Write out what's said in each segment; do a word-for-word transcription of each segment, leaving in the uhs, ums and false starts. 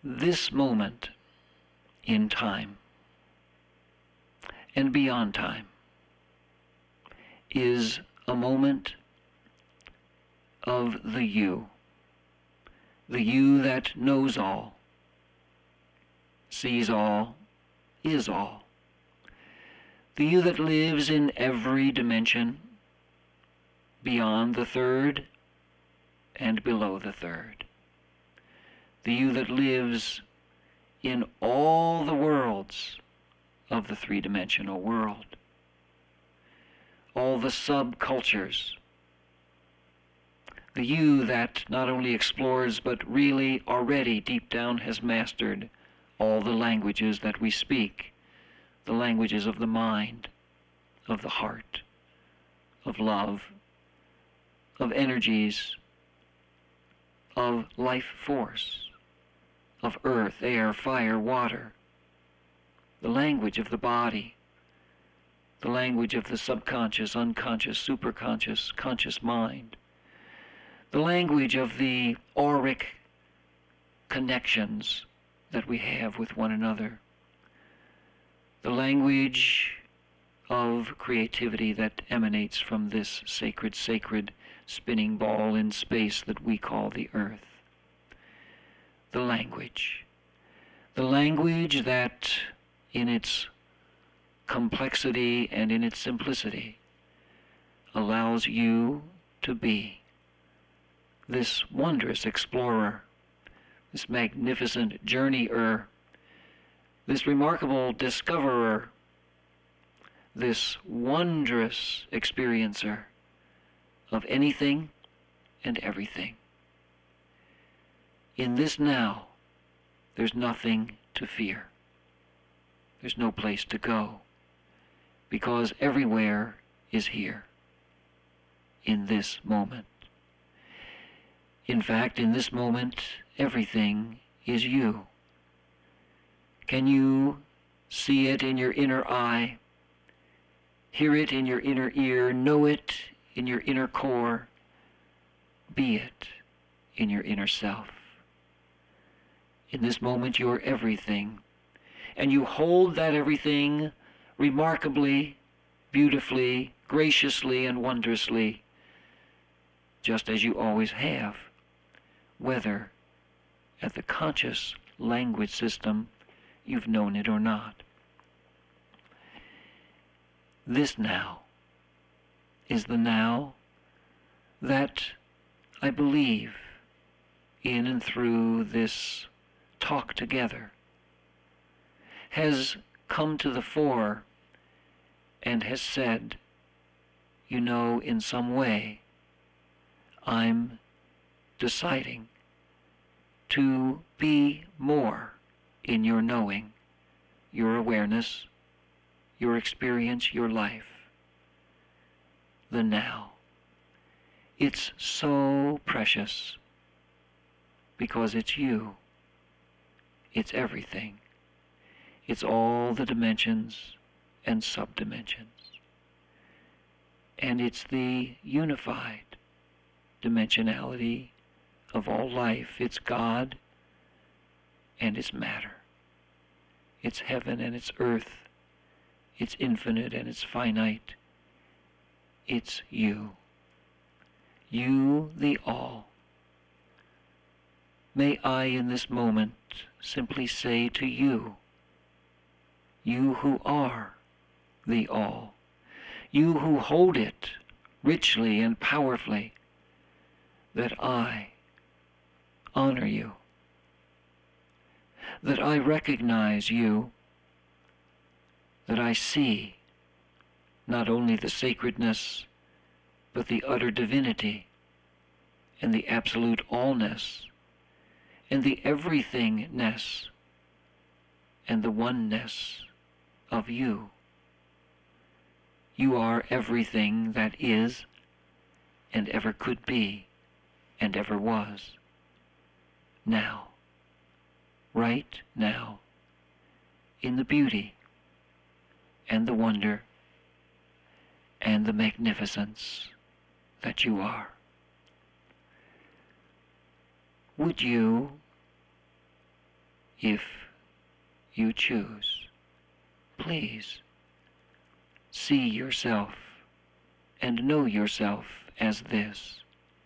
This moment in time and beyond time is a moment of the you, the you that knows all, sees all, is all, the you that lives in every dimension, beyond the third and below the third, the you that lives in all the worlds of the three-dimensional world, all the subcultures, the you that not only explores but really already deep down has mastered all the languages that we speak, the languages of the mind, of the heart, of love, of energies, of life force, of earth, air, fire, water, the language of the body, the language of the subconscious, unconscious, superconscious, conscious mind, the language of the auric connections that we have with one another, the language of creativity that emanates from this sacred, sacred spinning ball in space that we call the earth. The language. The language that, in its complexity and in its simplicity, allows you to be this wondrous explorer, this magnificent journeyer, this remarkable discoverer, this wondrous experiencer of anything and everything. In this now, there's nothing to fear. There's no place to go, because everywhere is here, in this moment. In fact, in this moment, everything is you. Can you see it in your inner eye, hear it in your inner ear, know it in your inner core, be it in your inner self? In this moment, you're everything, and you hold that everything remarkably, beautifully, graciously, and wondrously, just as you always have, whether at the conscious language system you've known it or not. This now is the now that I believe in and through this talk together has come to the fore and has said, you know, in some way, I'm deciding to be more in your knowing, your awareness, your experience, your life. The now. It's so precious because it's you. It's everything. It's all the dimensions and subdimensions. And it's the unified dimensionality of all life. It's God and it's matter. It's heaven and it's earth. It's infinite and it's finite. It's you. You, the all. May I in this moment simply say to you, you who are the all, you who hold it richly and powerfully, that I honor you, that I recognize you, that I see not only the sacredness, but the utter divinity and the absolute allness and the everythingness and the oneness of you. You are everything that is and ever could be and ever was. Now, right now, in the beauty and the wonder and the magnificence that you are. Would you if you choose. Please see yourself and know yourself as this,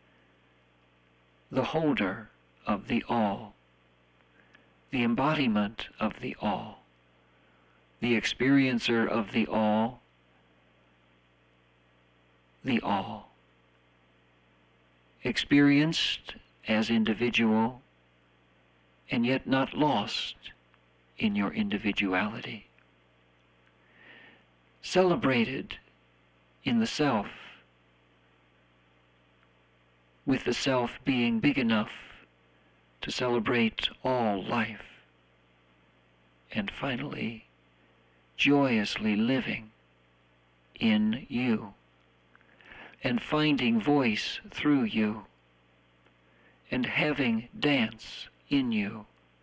the holder of the all, the embodiment of the all, the experiencer of the all, the all, experienced as individual and yet not lost in your individuality, celebrated in the self, with the self being big enough to celebrate all life, and finally, joyously living in you, and finding voice through you, and having dance in you,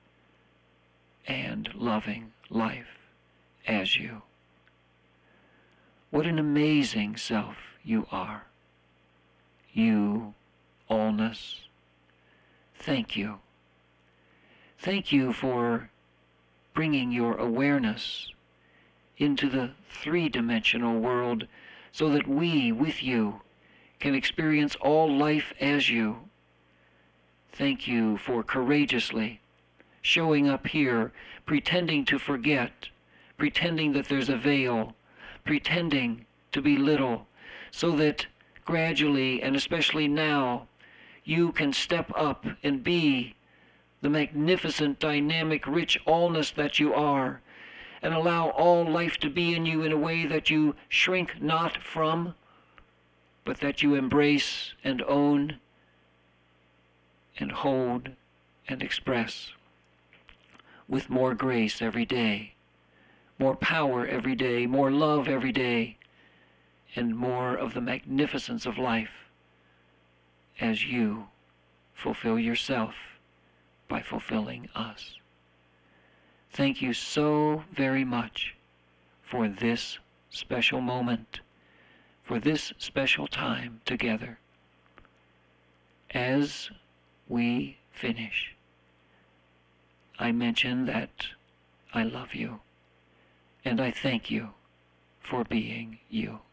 and loving life as you. What an amazing self you are. You, allness. Thank you. Thank you for bringing your awareness into the three-dimensional world so that we, with you, can experience all life as you. Thank you for courageously showing up here, pretending to forget, pretending that there's a veil, pretending to be little, so that gradually, and especially now, you can step up and be the magnificent, dynamic, rich allness that you are, and allow all life to be in you in a way that you shrink not from, but that you embrace and own and hold and express with more grace every day, more power every day, more love every day, and more of the magnificence of life as you fulfill yourself by fulfilling us. Thank you so very much for this special moment, for this special time together. As we finish, I mention that I love you, and I thank you for being you.